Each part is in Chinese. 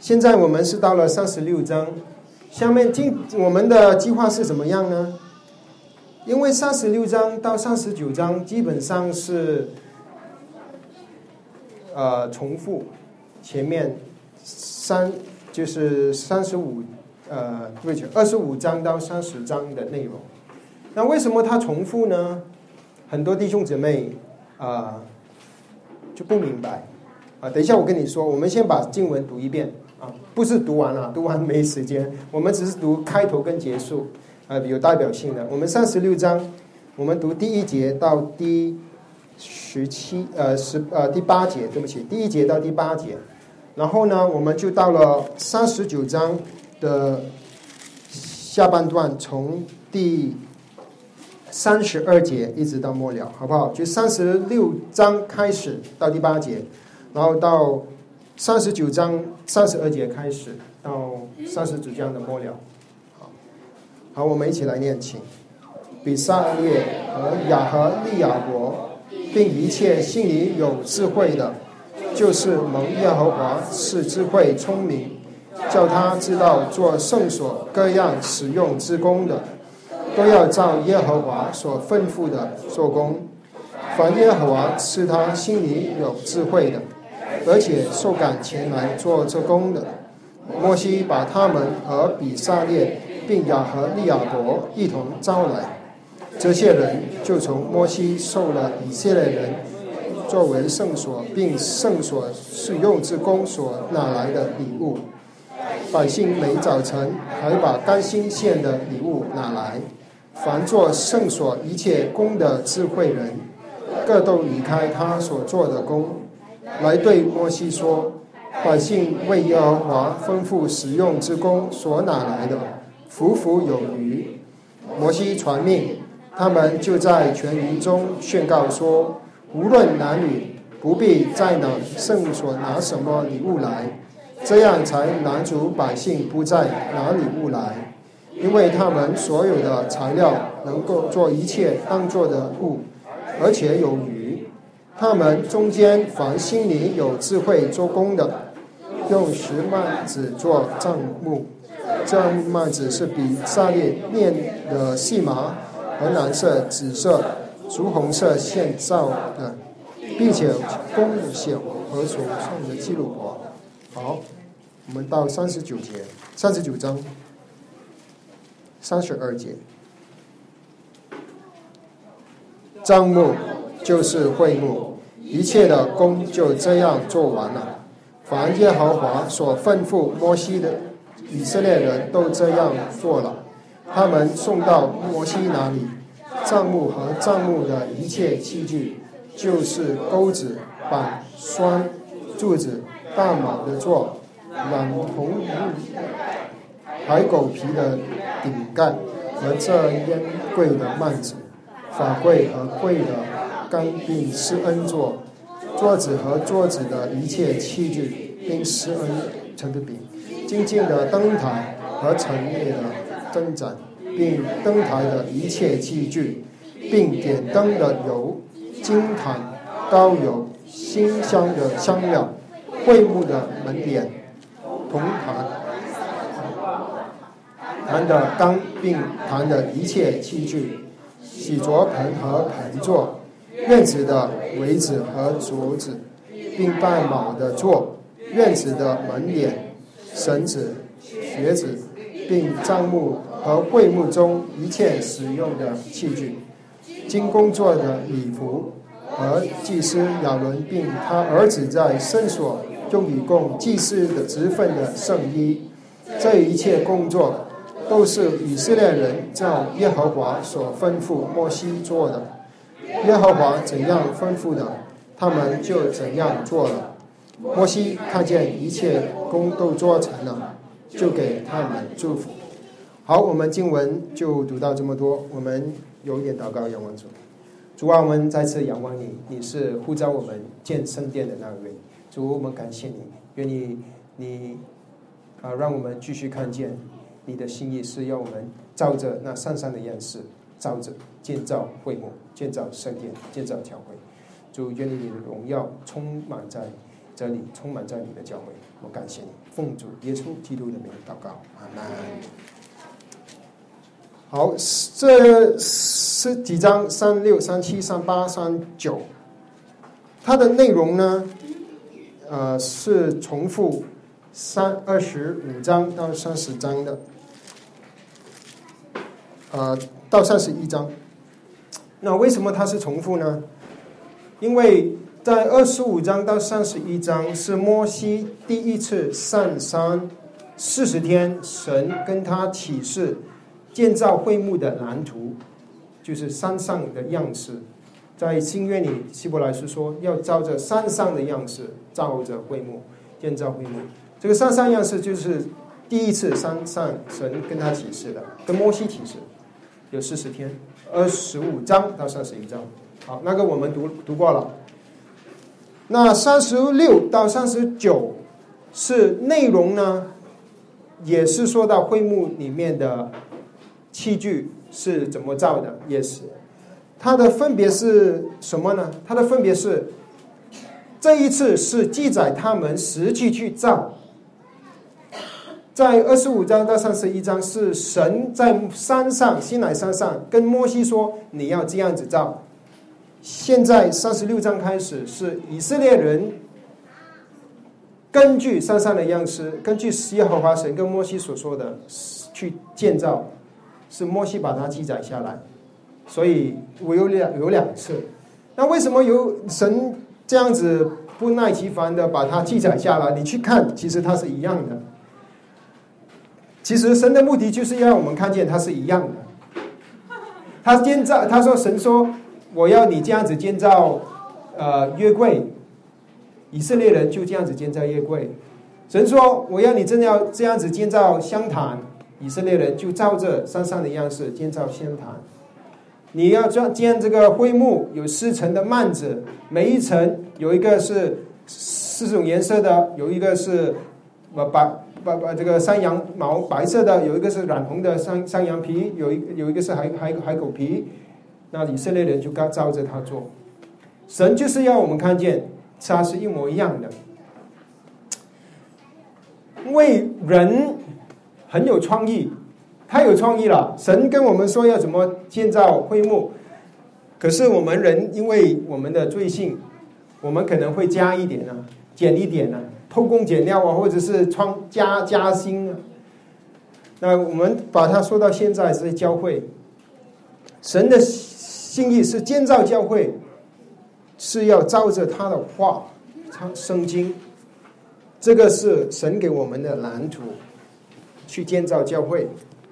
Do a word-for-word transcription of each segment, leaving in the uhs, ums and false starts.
现在我们是到了三十六章，下面今我们的计划是怎么样呢？因为三十六章到三十九章基本上是呃重复前面三就是三十五呃对不起二十五章到三十章的内容。那为什么它重复呢？很多弟兄姊妹啊、呃、就不明白啊。等一下我跟你说，我们先把经文读一遍啊，不是读完了，读完没时间，我们只是读开头跟结束。呃，有代表性的。我们三十六章，我们读第一节到第十七呃十呃第八节，对不起，第一节到第八节。然后呢，我们就到了三十九章的下半段，从第三十二节一直到末了，好不好？就三十六章开始到第八节，然后到三十九章三十二节开始到三十九章的末了。好，我们一起来念，请。比撒列和亚和利亚伯，并一切心里有智慧的，就是蒙耶和华赐智慧聪明，叫他知道做圣所各样使用之功的，都要照耶和华所吩咐的做工。凡耶和华赐他心里有智慧的，而且受感前来做这工的，摩西把他们和比撒列并亚和利亚伯一同招来，这些人就从摩西受了以色列人作为圣所并圣所使用之功所拿来的礼物。百姓每早晨还把甘心献的礼物拿来，凡做圣所一切工的智慧人，各都离开他所做的工，来对摩西说：百姓为耶和华吩咐使用之功所拿来的，福福有余。摩西传命，他们就在全营中宣告说：无论男女，不必再拿圣所拿什么礼物来，这样才拦阻百姓不再拿礼物来，因为他们所有的材料能够做一切当做的物，而且有余。他们中间凡心里有智慧做工的，用石幔子做帐幕，这幔子是比撒列面的细麻和蓝色、紫色、朱红色线造的，并且工的线和所创的记录簿。好，我们到三十九节，三十九章三十二节。帐幕就是会幕，一切的工就这样做完了。凡耶和华所吩咐摩西的，以色列人都这样做了。他们送到摩西那里，帐幕和帐幕的一切器具，就是钩子、板、栓、柱子、大卯的座、染红木、海狗皮的顶盖和这烟柜的幔子，法柜和柜的杆并施恩座，桌子和桌子的一切器具，并施恩陈的饼，精进的灯台和陈列的灯盏，并灯台的一切器具，并点灯的油、金坛、膏油、馨香的香料、会幕的门帘、铜坛、坛的缸，并坛的一切器具，洗濯盆和盆座，院子的围子和桌子，并带卯的座，院子的门帘、绳子、橛子，并帐幕和会幕中一切使用的器具，经工作的礼服和祭司亚伦并他儿子在圣所用以供祭司的职分的圣衣，这一切工作都是以色列人照耶和华所吩咐摩西做的。耶和华怎样吩咐的，他们就怎样做了。摩西看见一切工都做成了，就给他们祝福。好，我们经文就读到这么多。我们有一点祷告，仰望主。主啊，我们再次仰望你，你是呼召我们建圣殿的那位。主，我们感谢你，愿你你啊，让我们继续看见你的心意是要我们照着那上山的样式，照着建造会幕，建造圣殿，建造教会。主，愿你的荣耀充满在这里，充满在你的教会。我感谢你，奉主耶稣基督的名祷告，阿门。好，这是几章？三六、三七、三八、三九，它的内容呢，呃，是重复三二十五章到三十章的，呃，到三十一章。那为什么它是重复呢？因为在二十五章到三十一章是摩西第一次上山四十天，神跟他启示建造会幕的蓝图，就是山上的样式。在新约里，希伯来书说要照着山上的样式照着会幕建造会幕。这个山上样式就是第一次山上神跟他启示的，跟摩西启示，有四十天，二十五章到三十一章。好，那个我们读读过了。那三十六到三十九是内容呢，也是说到会幕里面的器具是怎么造的，也是它的分别是什么呢？它的分别是这一次是记载他们实际去造，在二十五章到三十一章是神在山上西乃山上跟摩西说你要这样子造。现在三十六章开始是以色列人根据山上的样式，根据耶和华神跟摩西所说的去建造，是摩西把它记载下来，所以我有两有两次。那为什么有神这样子不耐其烦的把它记载下来？你去看，其实它是一样的。其实神的目的就是要我们看见它是一样的。他建造，他说神说我要你这样子建造呃约柜，以色列人就这样子建造约柜。神说我要你真的要这样子建造香坛，以色列人就照着山上的样式建造香坛。你要建这个会幕，有四层的幔子，每一层有一个是四种颜色的，有一个是白白白这个山羊毛白色的，有一个是染红的山山羊皮，有一有一个是海海海狗皮。那以色列人就照着他做。神就是要我们看见它是一模一样的。因为人很有创意，太有创意了。神跟我们说要怎么建造会幕，可是我们人因为我们的罪性，我们可能会加一点啊，减一点啊，偷工减料啊，或者是创加加薪啊。那我们把它说到现在是教会，神的心意是建造教会，是要照着他的话，圣经，这个是神给我们的蓝图，去建造教会。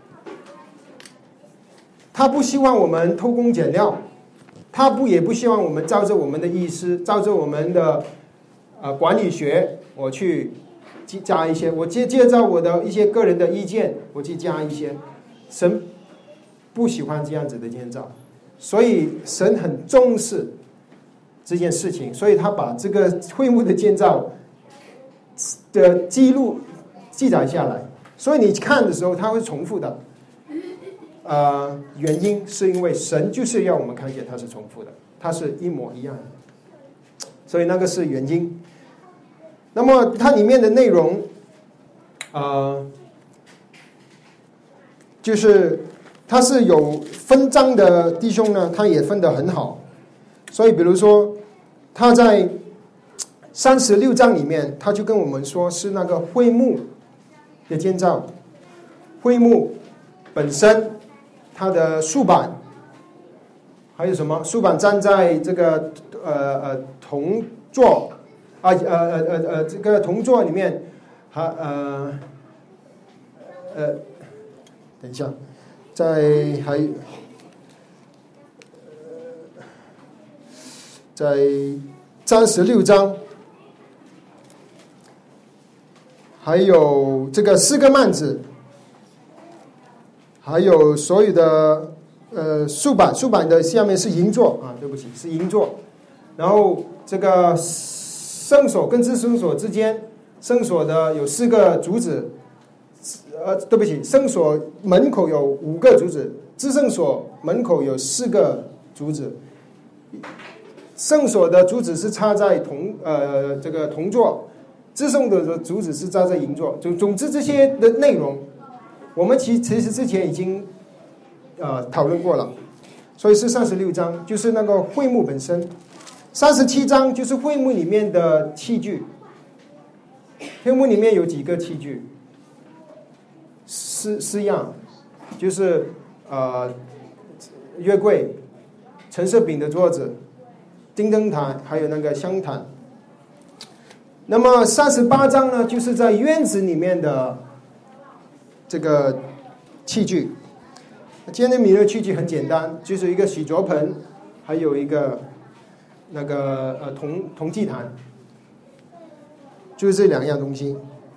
他不希望我们偷工减料，他不也不希望我们照着我们的意思，照着我们的呃管理学，我去加一些，我接接照我的一些个人的意见，我去加一些。神不喜欢这样子的建造。所以神很重视这件事情，所以他把这个会幕的建造的记录记载下来，所以你看的时候它会重复的。呃，原因是因为神就是要我们看见它是重复的，它是一模一样的，所以那个是原因。那么它里面的内容，呃，就是他是有分章的弟兄呢，他也分得很好。所以比如说他在三十六章里面，他就跟我们说是那个会幕的建造，会幕本身它的竖板，还有什么竖板站在这个呃呃铜座啊呃呃呃呃这个铜座里面，还呃呃等一下。在还在三十六章，还有这个四个幔子，还有所有的呃竖板，竖板的下面是银座啊，对不起，是银座。然后这个圣所跟至圣所之间，圣所的有四个柱子。呃，对不起，圣所门口有五个柱子，至圣所门口有四个柱子， 圣所的柱子是插在铜呃这个铜座，至圣的柱子是插在银座。总总之这些的内容，我们其其实之前已经呃讨论过了，所以是三十六章，就是那个会幕本身。三十七章就是会幕里面的器具。会幕里面有几个器具？四四样，就是呃约柜、陈设饼的桌子、金灯台，还有那个香坛。那么三十八章呢，就是在院子里面的这个器具。今天的米勒器具很简单，就是一个洗濯盆，还有一个那个呃铜铜祭坛，就是这两样东西。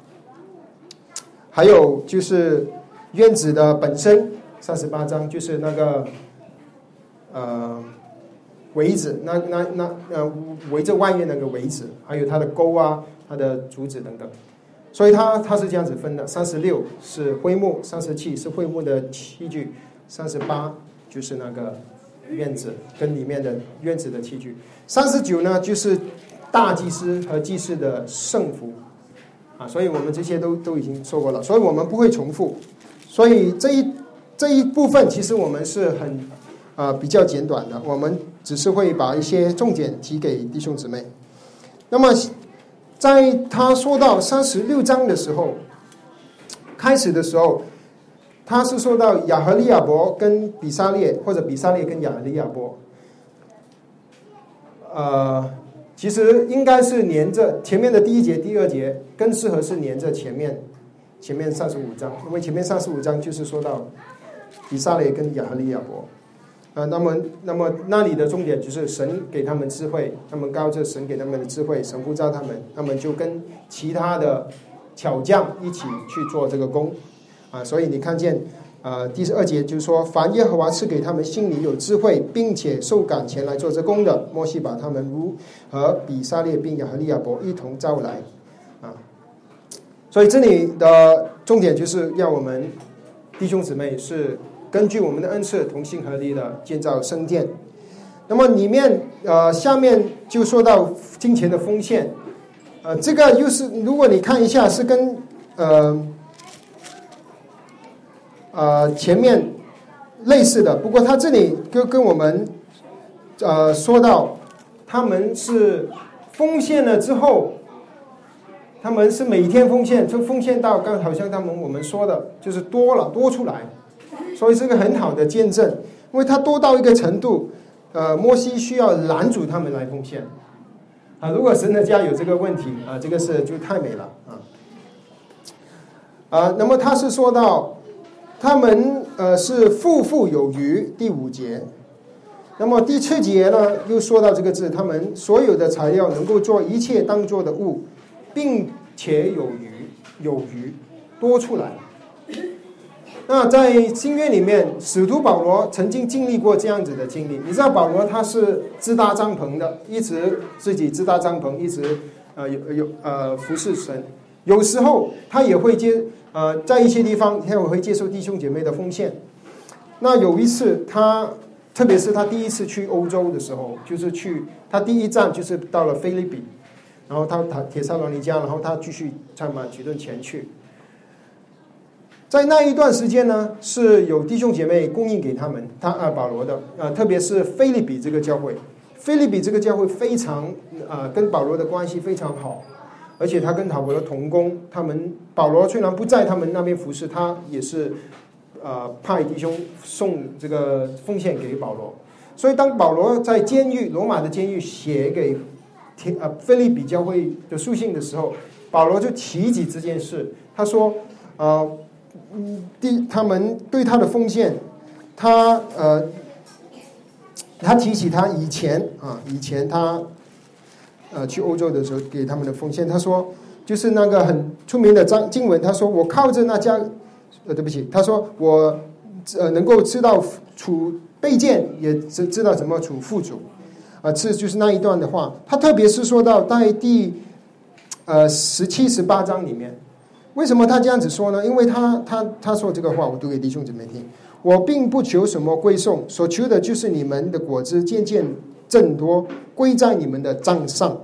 还有就是院子的本身，三十八章就是那个呃围子，那那那呃围着外面那个围子，还有它的钩啊、它的竹子等等。所以它它是这样子分的：三十六是会幕，三十七是会幕的器具，三十八就是那个院子跟里面的院子的器具，三十九呢就是大祭司和祭司的圣服。啊，所以我们这些都都已经说过了，所以我们不会重复，所以这一这一部分其实我们是很呃比较简短的，我们只是会把一些重点提给弟兄姊妹。那么在他说到三十六章的时候，开始的时候，他是说到亚和利亚伯跟比撒列，或者比撒列跟亚和利亚伯，呃。其实应该是连着前面的第一节、第二节，更适合是连着前面前面三十五章，因为前面三十五章就是说到以撒列跟亚和利亚伯，呃，那么那么那里的重点就是神给他们智慧，他们靠着神给他们的智慧，神呼召他们，他们就跟其他的巧匠一起去做这个工，啊，所以你看见。呃，第二节就是说，凡耶和华赐给他们心里有智慧，并且受感前来做这工的，摩西把他们如和比撒列并亚和利亚伯一同招来，啊，所以这里的重点就是要我们弟兄姊妹是根据我们的恩赐同心合力的建造圣殿。那么里面呃下面就说到金钱的奉献，呃，这个又是如果你看一下是跟呃。呃，前面类似的，不过他这里跟跟我们呃说到，他们是奉献了之后，他们是每天奉献，就奉献到刚好像他们我们说的，就是多了多出来，所以是个很好的见证，因为他多到一个程度，呃，摩西需要拦阻他们来奉献啊。如果神的家有这个问题啊，这个是就太美了啊啊。那么他是说到。他们呃是富富有余，第五节。那么第七节呢，又说到这个字，他们所有的材料能够做一切当做的物，并且有余，有余多出来。那在新约里面，使徒保罗曾经经历过这样子的经历。你知道保罗他是自搭帐篷的，一直自己自搭帐篷，一直呃有有呃服侍神。有时候他也会接。呃，在一些地方，他也会接受弟兄姐妹的奉献。那有一次，他特别是他第一次去欧洲的时候，就是去他第一站就是到了菲律宾，然后他帖撒罗尼迦，然后他继续再马其顿前去。在那一段时间呢，是有弟兄姐妹供应给他们，他啊保罗的，呃，特别是菲律比这个教会，菲律比这个教会非常呃跟保罗的关系非常好。而且他跟保罗同工，他们保罗虽然不在他们那边服侍，他也是呃派弟兄送这个奉献给保罗。所以当保罗在监狱罗马的监狱写给呃腓立比教会的书信的时候，保罗就提及这件事，他说呃第他们对他的奉献，他呃他提起他以前啊以前他。呃，去欧洲的时候给他们的奉献，他说就是那个很出名的章经文，他说我靠着那家，呃，对不起，他说我呃能够知道处卑贱，也知知道怎么处富足，啊、呃，这就是那一段的话。他特别是说到在第呃十七、十八章里面，为什么他这样子说呢？因为他他他说这个话，我读给弟兄姊妹听。我并不求什么归颂，所求的就是你们的果子渐渐增多，归在你们的账上。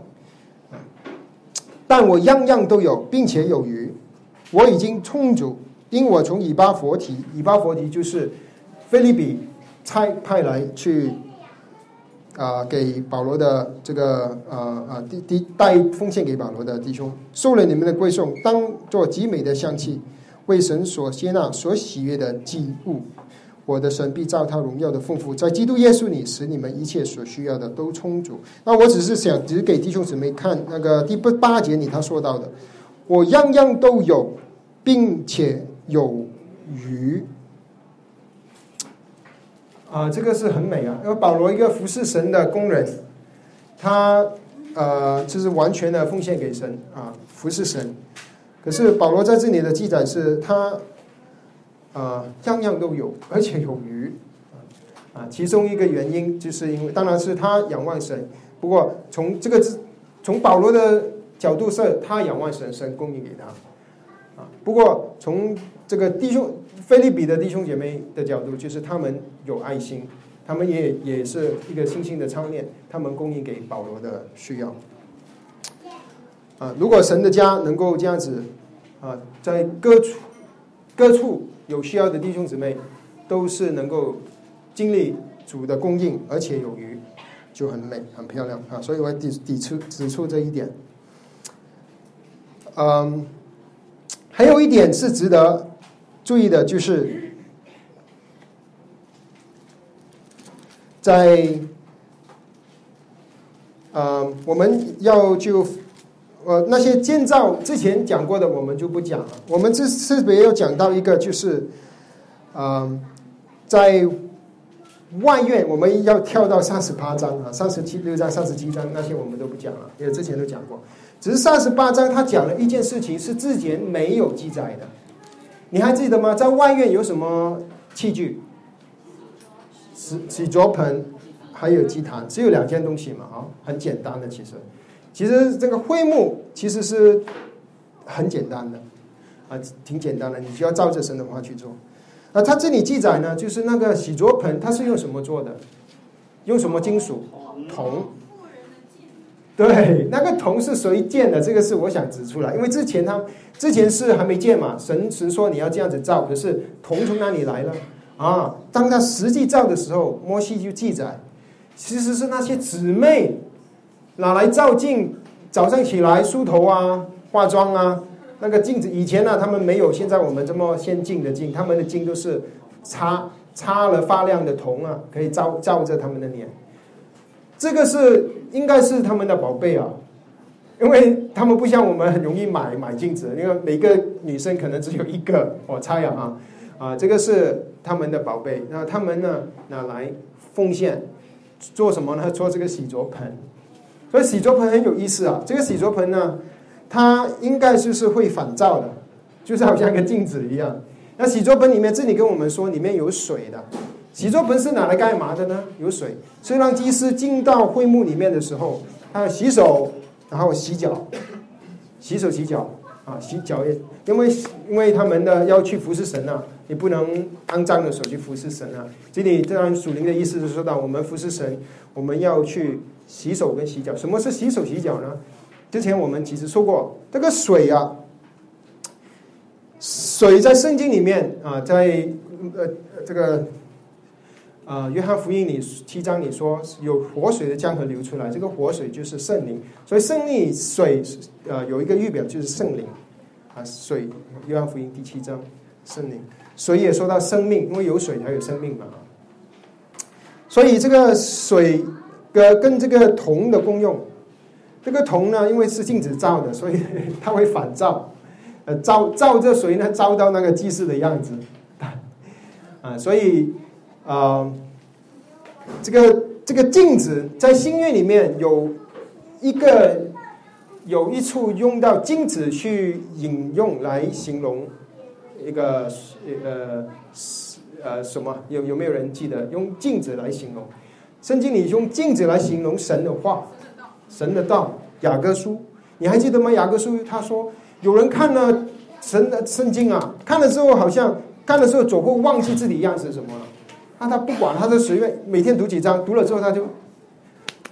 但我样样都有，并且有余，我已经充足，因我从以巴弗提，以巴弗提就是腓立比差派来去啊、呃、给保罗的这个呃呃弟弟带奉献给保罗的弟兄，受了你们的贵送，当作极美的香气，为神所接纳、所喜悦的祭物。我的神必照他荣耀的丰富，在基督耶稣里使你们一切所需要的都充足。那我只是想，只是给弟兄姊妹看那个第八节里他说到的，我样样都有，并且有余。啊，这个是很美啊！因为保罗一个服侍神的工人，他呃就是完全的奉献给神啊，服侍神。可是保罗在这里的记载是他。呃，样样都有，而且有余啊。其中一个原因就是因为，当然是他仰望神。不过从这个从保罗的角度是，他仰望神，神供应给他啊。不过从这个弟兄腓立比的弟兄姐妹的角度，就是他们有爱心，他们也也是一个信心的操练，他们供应给保罗的需要啊。如果神的家能够这样子啊，在各处各处。有需要的弟兄姊妹都是能够经历主的供应，而且有余，就很美很漂亮啊！所以我抵抵出指出这一点。嗯，还有一点是值得注意的，就是在呃我们要就呃，那些建造之前讲过的，我们就不讲了。我们这特别要讲到一个，就是，呃，在外院，我们要跳到三十八章啊，三十七六章、三十七章那些我们都不讲了，因为之前都讲过。只是三十八章他讲了一件事情是之前没有记载的，你还记得吗？在外院有什么器具？洗洗濯盆，还有祭坛，只有两件东西嘛，啊，很简单的其实。其实这个会幕其实是很简单的啊，挺简单的，你需要照着神的话去做。啊，他这里记载呢，就是那个洗濯盆，它是用什么做的？用什么金属？铜。对，那个铜是谁建的？这个是我想指出来，因为之前他之前是还没建嘛，神神说你要这样子造，可是铜从哪里来呢？啊，当他实际造的时候，摩西就记载，其实是那些姊妹。拿来照镜，早上起来梳头啊、化妆啊，那个镜子以前呢、啊，他们没有现在我们这么先进的镜，他们的镜都是插插了发亮的铜啊，可以照照着他们的脸。这个是应该是他们的宝贝啊，因为他们不像我们很容易买买镜子，因为每个女生可能只有一个，我猜啊啊，这个是他们的宝贝。那他们呢拿来奉献，做什么呢？做这个洗濯盆。所以洗濯盆很有意思啊，这个洗濯盆呢，它应该就是会反照的，就是好像一个镜子一样。那洗濯盆里面，这里跟我们说里面有水的。洗濯盆是拿来干嘛的呢？有水，所以让祭司进到会幕里面的时候，他要洗手，然后洗脚，洗手洗脚啊，洗脚也，因为因为他们的要去服侍神啊，你不能肮脏的手去服侍神啊。这里当然属灵的意思是说到我们服侍神，我们要去。洗手跟洗脚，什么是洗手洗脚呢？之前我们其实说过，这个水啊，水在圣经里面啊，在呃这个呃约翰福音里七章里说有活水的江河流出来，这个活水就是圣灵，所以圣灵水呃有一个预表就是圣灵啊，水约翰福音第七章圣灵，水也说到生命，因为有水才有生命嘛，所以这个水。跟跟这个铜的功用，这个铜呢，因为是镜子照的，所以它会反照，呃，照照着水呢，照到那个祭司的样子，啊，所以啊、呃，这个这个镜子在新约里面有一个有一处用到镜子去引用来形容一个呃呃什么？有有没有人记得用镜子来形容？圣经里用镜子来形容神的话，神的道。雅各书，你还记得吗？雅各书他说，有人看了神的圣经啊，看了之后好像看了之后走过忘记自己样子什么了，那他不管，他就随便每天读几章，读了之后他就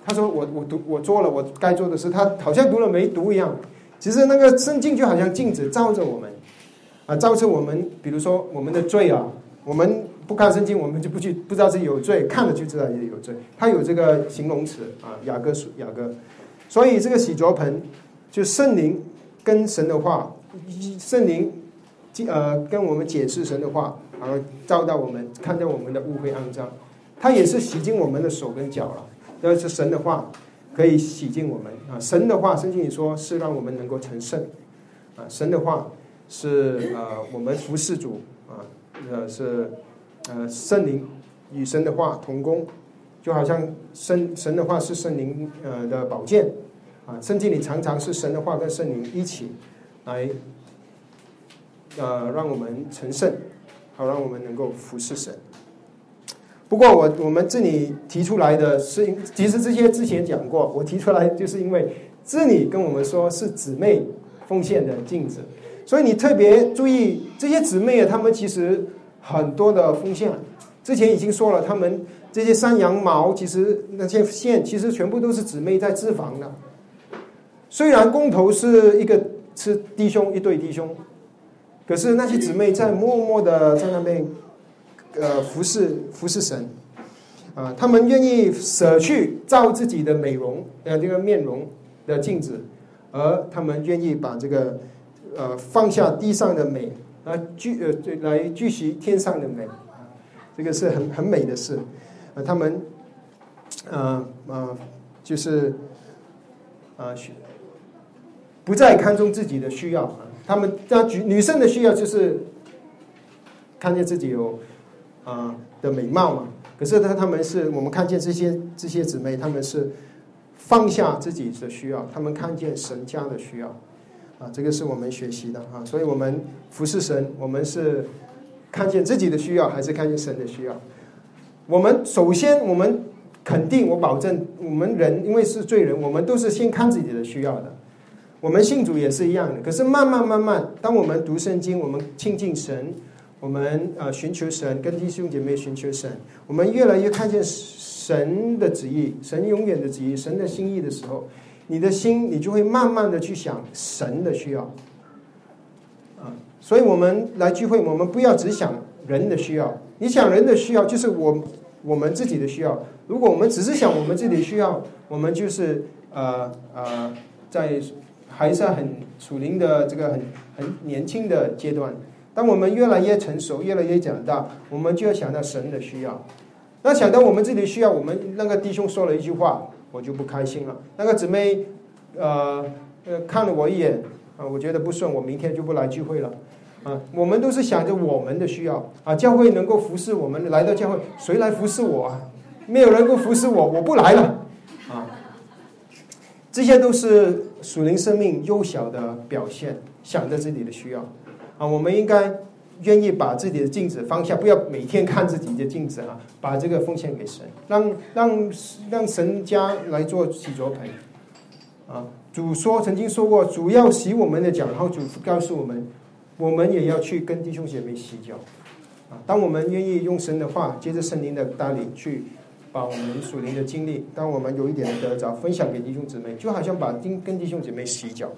他说我我读我做了我该做的事，他好像读了没读一样。其实那个圣经就好像镜子照着我们，啊，照着我们，比如说我们的罪啊，我们不看圣经，我们就不去不知道自己有罪，看了就知道自己有罪。他有这个形容词啊，雅各书雅各，所以这个洗濯盆就圣灵跟神的话，圣灵呃跟我们解释神的话，然后照到我们，看到我们的污秽肮脏，他也是洗净我们的手跟脚了。这是神的话可以洗净我们啊！神的话，圣经里说是让我们能够成圣啊！神的话是呃我们服侍主啊，呃是呃圣灵与神的话同工，就好像神神的话是圣灵呃的宝剑啊！圣经里常常是神的话跟圣灵一起来呃让我们成圣，好让我们能够服侍神。不过我我们这里提出来的是，其实这些之前讲过，我提出来就是因为这里跟我们说是姊妹奉献的镜子，所以你特别注意这些姊妹啊，她们其实很多的奉献，之前已经说了，她们这些山羊毛，其实那些线其实全部都是姊妹在织纺的。虽然工头是一个是弟兄一对弟兄，可是那些姊妹在默默的在那边。呃，服侍服侍神，啊、呃，他们愿意舍去照自己的美容，呃，这个面容的镜子，而他们愿意把这个呃放下地上的美，来聚呃来聚集天上的美，这个是很很美的事。呃，他们呃呃就是呃不再看重自己的需要，他们那女生的需要就是看见自己有。啊、呃、的美貌嘛，可是他他们是我们看见这些这些姊妹，他们是放下自己的需要，他们看见神家的需要，啊，这个是我们学习的啊，所以我们服侍神，我们是看见自己的需要，还是看见神的需要？我们首先我们肯定，我保证，我们人因为是罪人，我们都是先看自己的需要的。我们信主也是一样的，可是慢慢慢慢，当我们读圣经，我们亲近神。我们呃寻求神，跟弟兄姐妹寻求神，我们越来越看见神的旨意，神永远的旨意，神的心意的时候，你的心你就会慢慢的去想神的需要啊。所以我们来聚会，我们不要只想人的需要，你想人的需要就是我我们自己的需要。如果我们只是想我们自己的需要，我们就是呃呃在还是很属灵的这个很很年轻的阶段。当我们越来越成熟，越来越长大，我们就要想到神的需要。那想到我们自己的需要，我们那个弟兄说了一句话，我就不开心了。那个姊妹，呃呃，看了我一眼，啊、呃，我觉得不顺，我明天就不来聚会了。啊、呃，我们都是想着我们的需要啊，教会能够服侍我们，来到教会，谁来服侍我啊？没有人能够服侍我，我不来了。啊，这些都是属灵生命幼小的表现，想着自己的需要。啊，我们应该愿意把自己的镜子放下，不要每天看自己的镜子啊，把这个奉献给神，让让让神家来做洗濯盆。啊，主说曾经说过，主要洗我们的脚，然后主告诉我们，我们也要去跟弟兄姐妹洗脚。啊，当我们愿意用神的话，接着圣灵的带领去把我们属灵的经历，当我们有一点的得着，分享给弟兄姊妹，就好像把跟弟兄姐妹洗脚。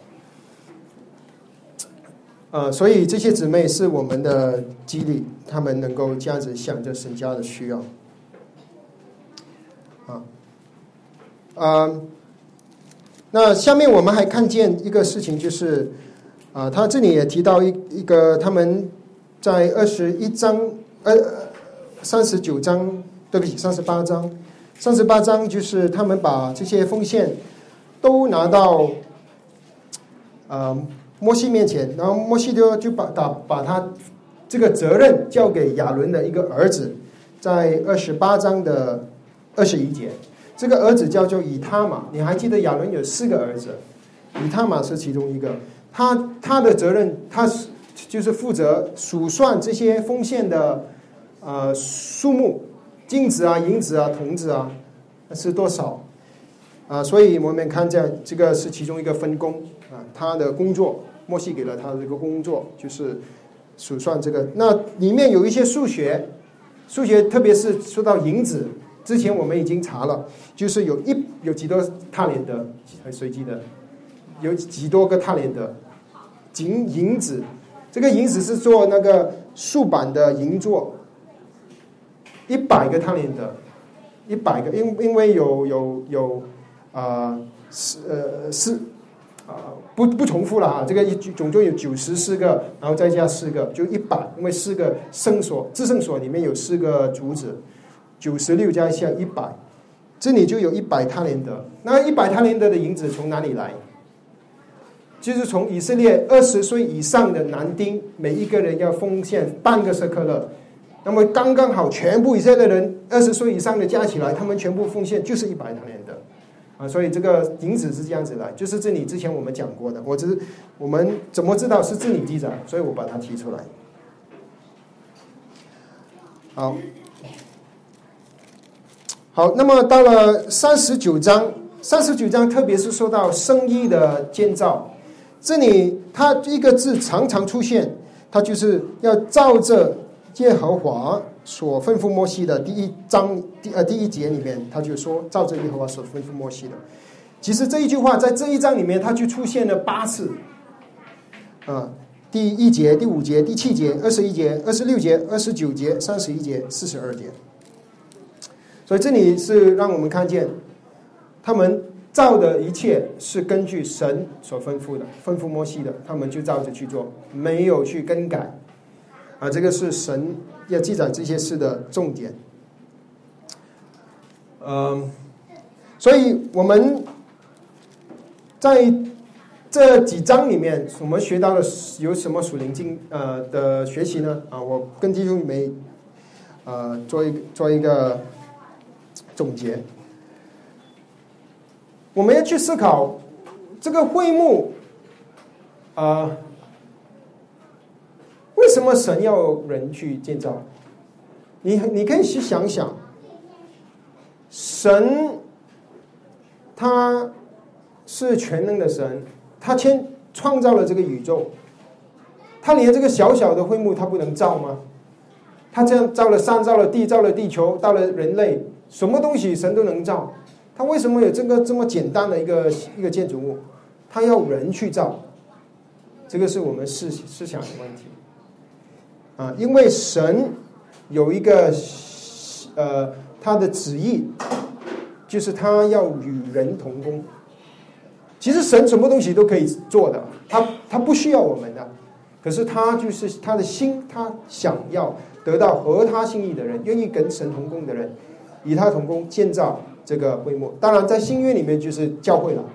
呃，所以这些姊妹是我们的激励，她们能够这样子想着神家的需要。啊，呃，那下面我们还看见一个事情，就是啊、呃，他这里也提到一一个，他们在二十一章，呃，三十九章，对不起，三十八章，三十八章就是他们把这些奉献都拿到，呃。摩西面前，然后摩西就就把把把他这个责任交给亚伦的一个儿子，在二十八章的二十一节，这个儿子叫做以他玛。你还记得亚伦有四个儿子，以他玛是其中一个。他他的责任，他是就是负责数算这些奉献的呃数目，金子啊、银子啊、铜子啊是多少啊？所以我们看见这个是其中一个分工啊，他的工作。摩西给了他的这个工作，就是数算这个。那里面有一些数学，数学特别是说到银子， 之前我们已经查了，就是有一有几多他连德，随机的，有几多个他连德，银银子，这个银子是做那个竖板的银座，一百个他连德，一百个，因因为有有有啊是呃是啊、呃、不不重复了啊，这个一总共有九十四个，然后再加四个，就一百，因为四个圣所至圣所里面有四个柱子。九十六加一下一百，这里就有一百他连德。那一百他连德的银子从哪里来？就是从以色列二十岁以上的男丁，每一个人要奉献半个舍客勒。那么刚刚好，全部以色列人二十岁以上的加起来，他们全部奉献就是一百他连德啊。所以这个银子是这样子来，就是这里之前我们讲过的。我只是我们怎么知道是这里记载？所以我把它提出来。好。好，那么到了三十九章，三十九章特别是说到圣衣的建造，这里它一个字常常出现，它就是要照着耶和华所吩咐摩西的第一章第呃第一节里面，他就说照着耶和华所吩咐摩西的。其实这一句话在这一章里面，它就出现了八次，啊，第一节、第五节、第七节、二十一节、二十六节、二十九节、三十一节、四十二节。所以这里是让我们看见，他们造的一切是根据神所吩咐的，吩咐摩西的，他们就照着去做，没有去更改。啊，这个是神要记载这些事的重点。嗯，所以我们在这几章里面，我们学到了有什么属灵经呃的学习呢？啊，我跟弟兄们呃做一做一个总结。我们要去思考这个会幕啊、呃，为什么神要人去建造？你你可以去想想，神他是全能的神，他先创造了这个宇宙，他连这个小小的会幕他不能造吗？他这样造了山，造了地，造了地球，造了人类，什么东西神都能造，他为什么有这个这么简单的一个一个建筑物？他要人去造，这个是我们思思想的问题啊！因为神有一个呃他的旨意，就是他要与人同工。其实神什么东西都可以做的，他他不需要我们的，可是他就是他的心，他想要得到合他心意的人，愿意跟神同工的人，与他同工建造这个会幕。当然在新约里面就是教会了。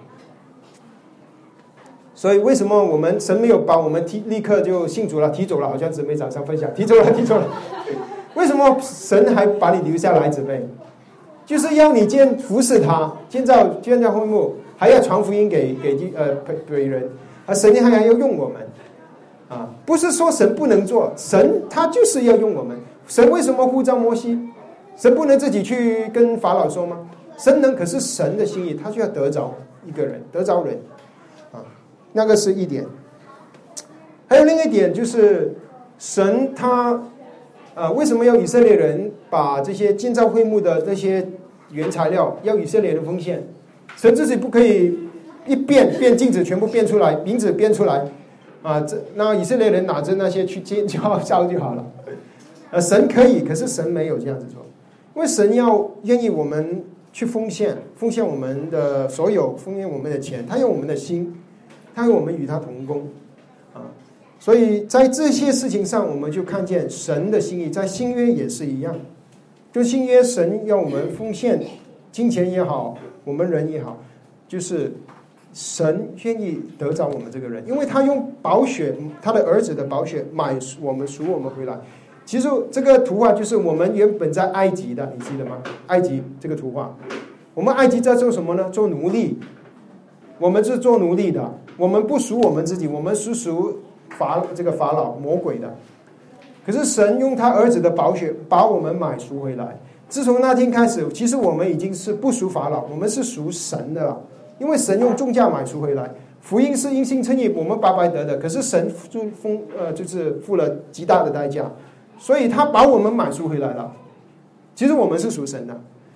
所以为什么我们神没有把我们提立刻就信主了，提走了？好像姊妹早上分享，提走了，提走了。为什么神还把你留下来，姊妹？就是要你建服侍他，建造建造会幕，还要传福音给给呃给人，啊，神还要用我们啊！不是说神不能做，神他就是要用我们。神为什么呼召摩西？神不能自己去跟法老说吗？神能，可是神的心意，他就要得着一个人，得着人啊，那个是一点。还有另一点就是神他。呃，为什么要以色列人把这些建造会幕的这些原材料要以色列人奉献？神自己不可以一变变镜子全部变出来，名字变出来啊？这那以色列人拿着那些去建造烧就好了。呃，神可以，可是神没有这样子做，因为神要愿意我们去奉献，奉献我们的所有，奉献我们的钱，他用我们的心，他用我们与他同工啊。所以在这些事情上，我们就看见神的心意，在新约也是一样。就新约神要我们奉献金钱也好，我们人也好，就是神愿意得着我们这个人，因为他用宝血，他的儿子的宝血买我们赎我们回来。其实这个图画就是我们原本在埃及的，你记得吗？埃及这个图画，我们埃及在做什么呢？做奴隶，我们是做奴隶的，我们不属我们自己，我们是属法这个法老魔鬼的。可是神用他儿子的宝血把我们买赎回来。自从那天开始，其实我们已经是不属法老，我们是属神的了，因为神用重价买赎回来。福音是因信称义，我们白白得的，可是神付呃就是付了极大的代价，所以他把我们买赎回来了。其实我们是属神的，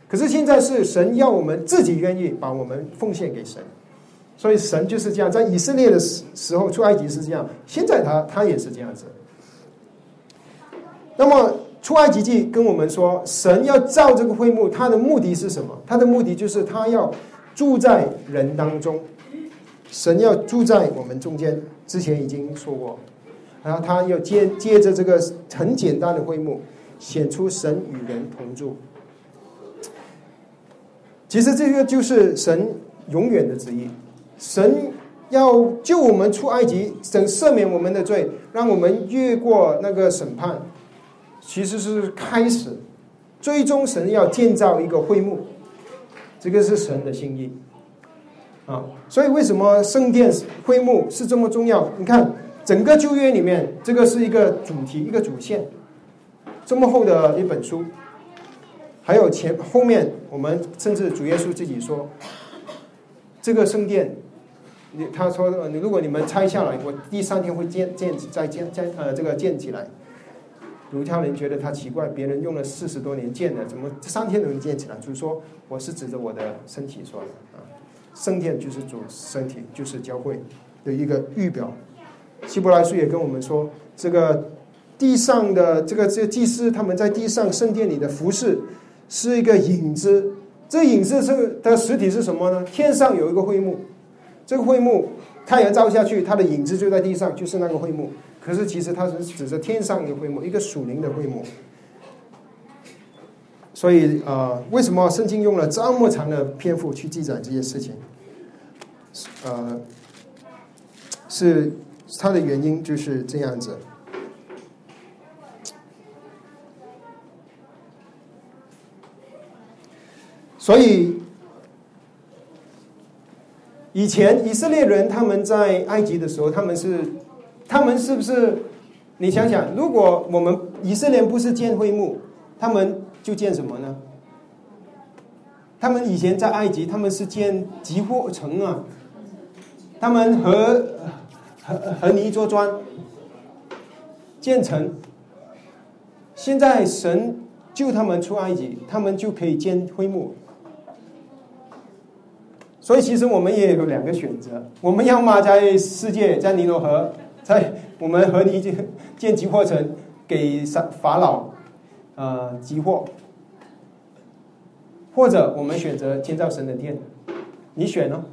可是现在是神要我们自己愿意把我们奉献给神，所以神就是这样，在以色列的时候出埃及是这样，现在他他也是这样子。那么出埃及记跟我们说，神要造这个会幕，他的目的是什么？他的目的就是他要住在人当中，神要住在我们中间，之前已经说过。然后他要接接着这个很简单的会幕，显出神与人同住。其实这个就是神永远的旨意，神要救我们出埃及，神赦免我们的罪，让我们越过那个审判，其实是开始，最终神要建造一个会幕，这个是神的心意啊。所以为什么圣殿会幕是这么重要？你看整个旧约里面，这个是一个主题，一个主线，这么厚的一本书。还有前后面，我们甚至主耶稣自己说，这个圣殿，他说，如果你们拆下来，我第三天会建建再建建呃这个建起来。犹太人觉得他奇怪，别人用了四十多年建的，怎么三天能建起来？就是说，我是指着我的身体说的啊，圣殿就是主身体，就是教会的一个预表。希伯来书也跟我们说，这个地上的这个这个祭司，他们在地上圣殿里的服侍。是一个影子，这影子是的实体是什么呢？天上有一个会幕，这个会幕太阳照下去，它的影子就在地上，就是那个会幕。可是其实它是指着天上一个会幕，一个属灵的会幕。所以呃，为什么圣经用了这么长的篇幅去记载这些事情？呃，是它的原因就是这样子。所以，以前以色列人他们在埃及的时候，他们是，他们是不是？你想想，如果我们以色列人不是建会幕，他们就建什么呢？他们以前在埃及，他们是建集货城啊，他们和和和泥做砖建城。现在神救他们出埃及，他们就可以建会幕。所以其实我们也有两个选择，我们要么在世界，在尼罗河，在我们和你建集货城，给法老呃集货，或者我们选择建造神的殿，你选呢？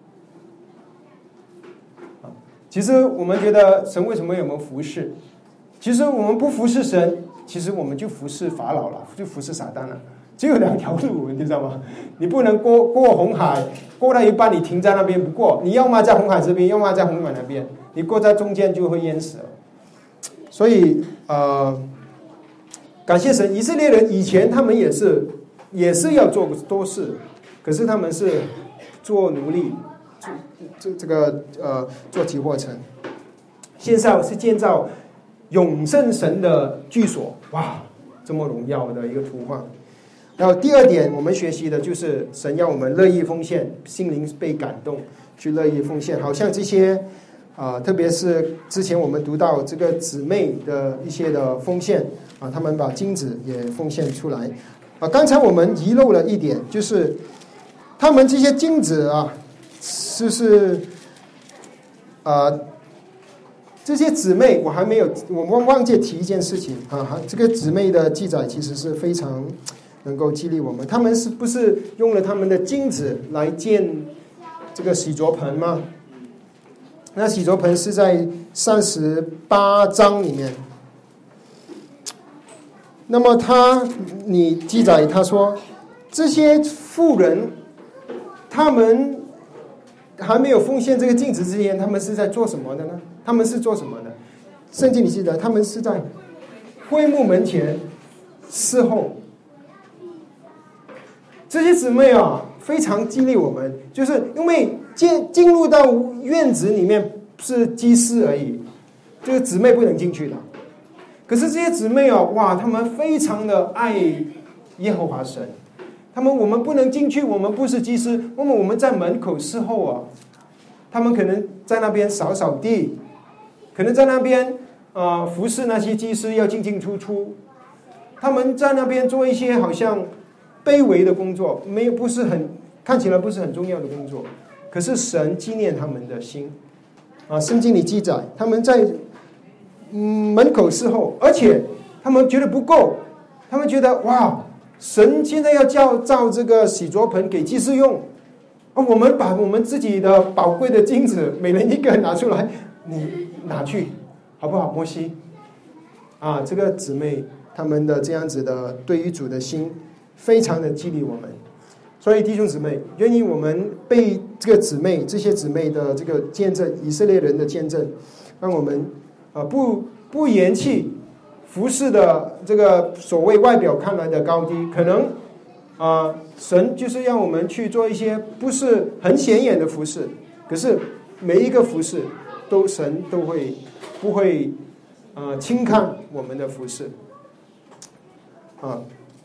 其实我们觉得神为什么有没有服侍？其实我们不服侍神，其实我们就服侍法老了，就服侍撒旦了。只有两条路，你知道吗？你不能过过红海，过到一半你停在那边不过，你要么在红海这边，要么在红海那边，你过在中间就会淹死了。所以呃，感谢神，以色列人以前他们也是也是要做多事，可是他们是做奴隶，这这个呃做集货城。现在是建造永生神的居所，哇，这么荣耀的一个图画。然后第二点，我们学习的就是神要我们乐意奉献，心灵被感动，去乐意奉献。好像这些啊、呃，特别是之前我们读到这个姊妹的一些的奉献啊，他们把金子也奉献出来啊。刚才我们遗漏了一点，就是他们这些金子啊，就是啊、呃，这些姊妹我还没有，我忘忘记提一件事情啊，这个姊妹的记载其实是非常能够激励我们。他们是不是用了他们的金子来建这个洗濯盆吗？那洗濯盆是在三十八章里面。那么他，你记载他说，这些妇人，他们还没有奉献这个金子之前，他们是在做什么的呢？他们是做什么的？圣经里记得，他们是在会幕门前侍候。这些姊妹啊，非常激励我们，就是因为进进入到院子里面是祭司而已，这个姊妹不能进去的。可是这些姊妹啊，哇，他们非常的爱耶和华神，他们我们不能进去，我们不是祭司，那么我们在门口侍候啊。他们可能在那边扫扫地，可能在那边呃服侍那些祭司要进进出出，他们在那边做一些好像卑微的工作，没有不是很看起来不是很重要的工作，可是神纪念他们的心啊。圣经里记载，他们在嗯门口侍候，而且他们觉得不够，他们觉得哇，神现在要叫造这个洗濯盆给祭司用，啊，我们把我们自己的宝贵的金子，每人一个拿出来，你拿去好不好？摩西啊，这个姊妹他们的这样子的对于主的心，非常的激励我们。所以弟兄姊妹，愿意我们被这个姊妹这些姊妹的这个见证，以色列人的见证，让我们啊不不言弃服事的这个所谓外表看来的高低，可能啊神就是让我们去做一些不是很显眼的服事，可是每一个服事都神都会不会啊轻看我们的服事啊。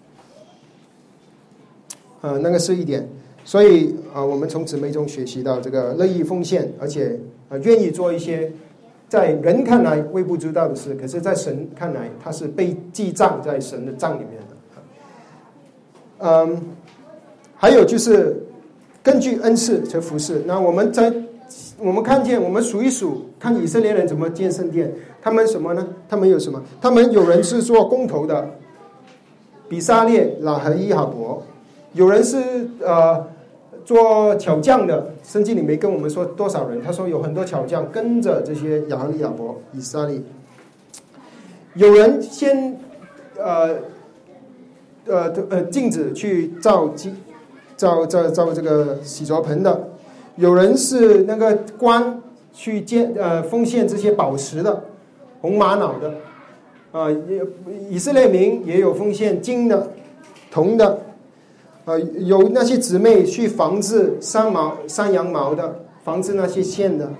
呃，那个是一点，所以啊、呃，我们从姊妹中学习到这个乐意奉献，而且呃愿意做一些在人看来微不足道的事，可是在神看来，它是被记账在神的账里面的。嗯，还有就是根据恩赐去服事。那我们在我们看见，我们数一数，看以色列人怎么建圣殿，他们什么呢？他们有什么？他们有人是做工头的，比撒列、拉和伊哈伯。有人是呃做巧匠的，圣经里没跟我们说多少人，他说有很多巧匠跟着这些亚利亚伯、以撒利。有人先呃呃呃镜子去造造造造这个洗濯盆的，有人是那个官去建呃奉献这些宝石的，红玛瑙的，啊、呃、以色列民也有奉献金的、铜的。呃，有那些姊妹去防治山毛、山羊毛的，防治那些线的。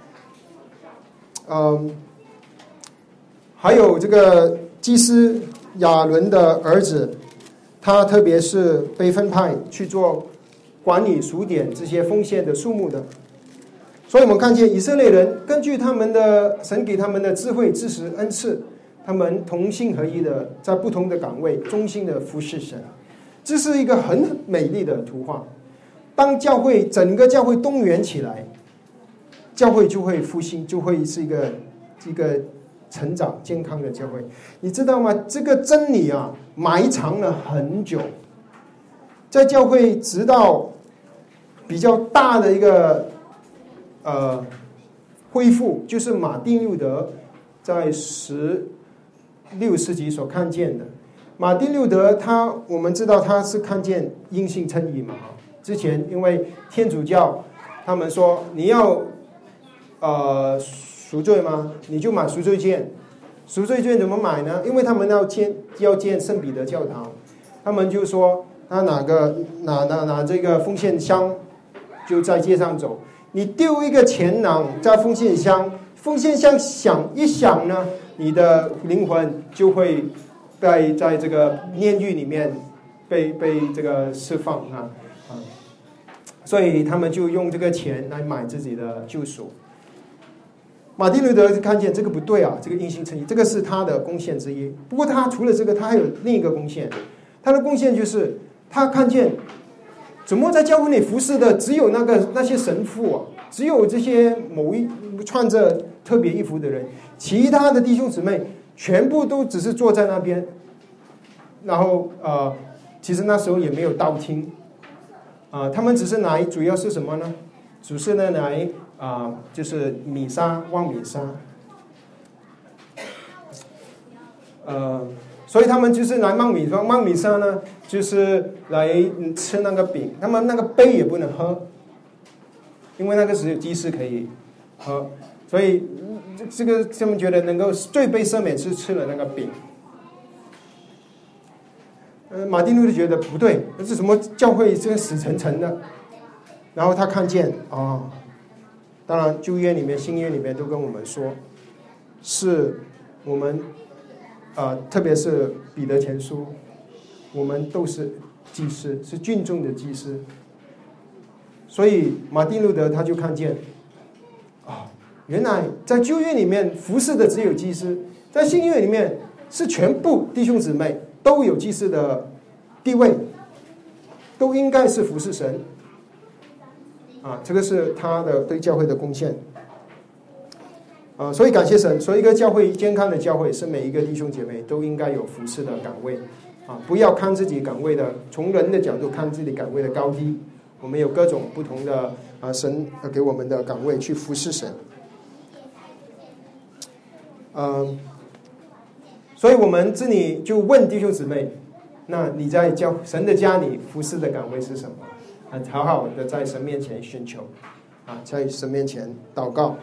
嗯，还有这个祭司亚伦的儿子，他特别是被分派去做管理数点这些奉献的数目的。所以我们看见以色列人根据他们的神给他们的智慧、知识、恩赐，他们同心合一的在不同的岗位忠心的服侍神。这是一个很美丽的图画。当教会整个教会动员起来，教会就会复兴，就会是一个一个成长健康的教会。你知道吗？这个真理啊，埋藏了很久，在教会直到比较大的一个呃恢复，就是马丁路德在十六世纪所看见的。马丁路德他，我们知道他是看见因信称义嘛。之前因为天主教他们说你要呃赎罪吗？你就买赎罪券。赎罪券怎么买呢？因为他们要建要建圣彼得教堂，他们就说他拿个拿拿拿这个奉献箱，就在街上走，你丢一个钱囊在奉献箱，奉献箱响一响呢，你的灵魂就会在在这个炼狱里面被被这个释放啊啊，所以他们就用这个钱来买自己的救赎。马丁路德看见这个不对啊，这个因信称义，这个是他的贡献之一。不过他除了这个，他还有另一个贡献，他的贡献就是他看见怎么在教会里服侍的只有那个那些神父啊，只有这些某一穿着特别衣服的人，其他的弟兄姊妹全部都只是坐在那边，然后呃，其实那时候也没有道听，啊、呃，他们只是来主要是什么呢？主是呢来啊、呃，就是弥撒望弥撒，呃，所以他们就是来望弥撒，望弥撒呢就是来吃那个饼，他们那个杯也不能喝，因为那个只有祭司可以喝，所以。这个他们觉得能够最被赦免是吃了那个饼。呃，马丁路德觉得不对，这是什么教会这个死沉沉的。然后他看见哦，当然旧约里面、新约里面都跟我们说，是我们啊、呃，特别是彼得前书，我们都是祭司，是郡重的祭司。所以马丁路德他就看见啊。哦，原来在旧约里面服侍的只有祭司，在新约里面是全部弟兄姊妹都有祭司的地位， 都应该是服侍神啊，这个是他的对教会的贡献啊，所以感谢神，所以一个教会健康的教会是每一个弟兄姐妹都应该有服侍的岗位啊，不要看自己岗位的，从人的角度看自己岗位的高低，我们有各种不同的啊神给我们的岗位去服侍神。嗯，所以我们这里就问弟兄姊妹，那你在教神的家里服侍的岗位是什么？啊，好好的在神面前寻求，啊，在神面前祷告。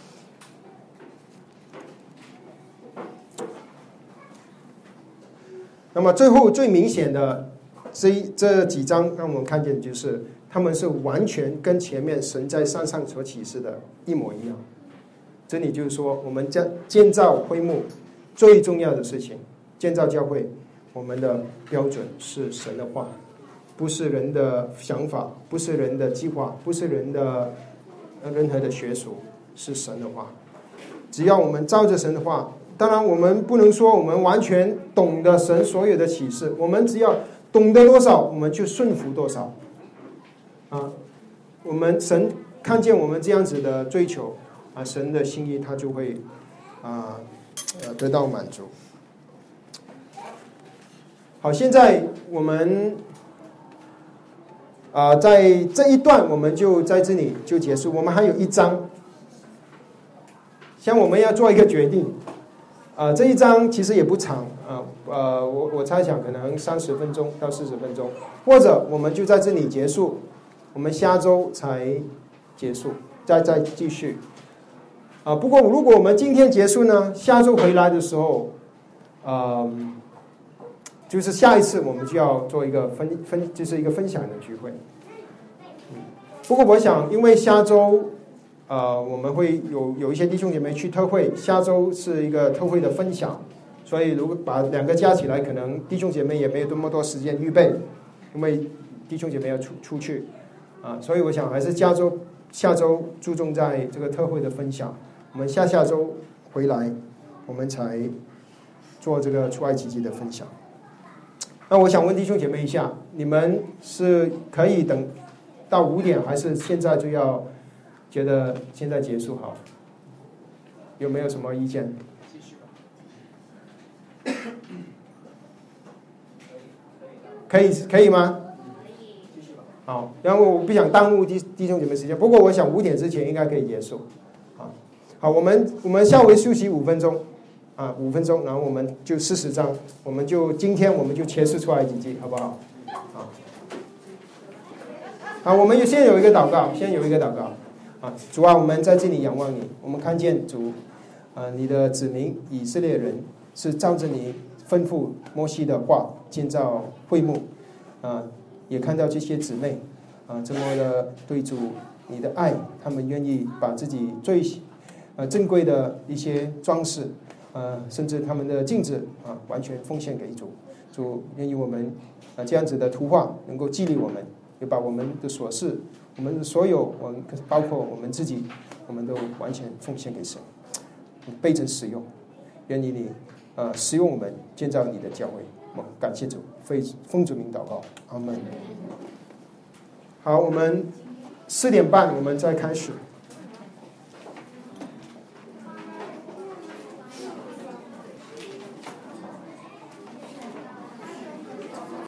那么最后最明显的这这几章让我们看见，就是他们是完全跟前面神在山上所启示的一模一样。这里就是说，我们建建造会幕最重要的事情，建造教会，我们的标准是神的话，不是人的想法，不是人的计划，不是人的任何的学术，是神的话。只要我们照着神的话，当然我们不能说我们完全懂得神所有的启示，我们只要懂得多少，我们就顺服多少。啊，我们神看见我们这样子的追求。啊，神的心意他就会啊呃得到满足。好，现在我们啊、呃、在这一段我们就在这里就结束，我们还有一章，像我们要做一个决定，啊、呃、这一章其实也不长啊，呃我我猜想可能三十分钟到四十分钟，或者我们就在这里结束，我们下周才结束，再再继续。啊，不过如果我们今天结束呢，下周回来的时候，呃，就是下一次我们就要做一个分分，就是一个分享的聚会。嗯，不过我想，因为下周，呃，我们会有有一些弟兄姐妹去特会，下周是一个特会的分享，所以如果把两个加起来，可能弟兄姐妹也没有那么多时间预备，因为弟兄姐妹要出出去，啊，所以我想还是下周下周注重在这个特会的分享。我们下下周回来，我们才做这个出埃及记的分享。那我想问弟兄姐妹一下，你们是可以等到五点，还是现在就要觉得现在结束好？有没有什么意见？ 继续吧。 可以可以吗？ 可以。继续吧。 好，然后我不想耽误弟弟兄姐妹时间，不过我想五点之前应该可以结束。好，我们我们稍微休息五分钟，啊，五分钟，然后我们就四十章，我们就今天我们就切实出来几集，好不好？好，好，我们先有一个祷告，先有一个祷告，啊，主啊，我们在这里仰望你，我们看见主，啊，你的子民以色列人是照着你吩咐摩西的话建造会幕，啊，也看到这些姊妹，啊，这么的对主你的爱，他们愿意把自己最呃，珍贵的一些装饰，呃，甚至他们的镜子啊，完全奉献给主。主愿意我们啊这样子的图画能够激励我们，也把我们的所事，我们的所有，我们包括我们自己，我们都完全奉献给神，被神使用。愿意你呃使用我们建造你的教会。我们感谢主，奉主名祷告，阿门。好，我们四点半我们再开始。